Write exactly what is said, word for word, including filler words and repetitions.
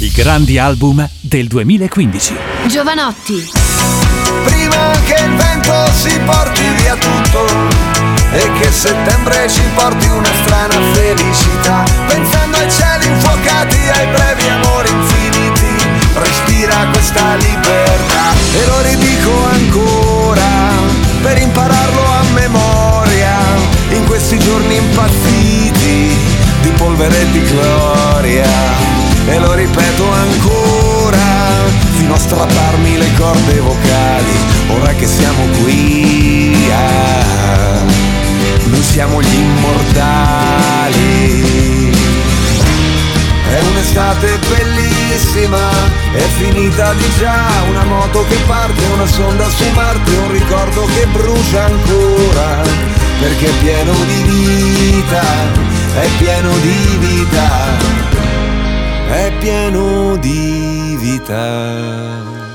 I grandi album del duemilaquindici. Giovanotti. Prima che il vento si porti via tutto e che settembre ci porti una strana felicità, pensando ai cieli infuocati, ai brevi amori infiniti, respira questa libertà. E lo ridico ancora per impararlo a memoria, in questi giorni impazziti di polvere e di gloria. E lo ripeto ancora fino a strapparmi le corde vocali, ora che siamo qui, ah, noi siamo gli immortali. È un'estate bellissima, è finita di già, una moto che parte, una sonda su Marte, un ricordo che brucia ancora, perché è pieno di vita, è pieno di vita, è pieno di vita.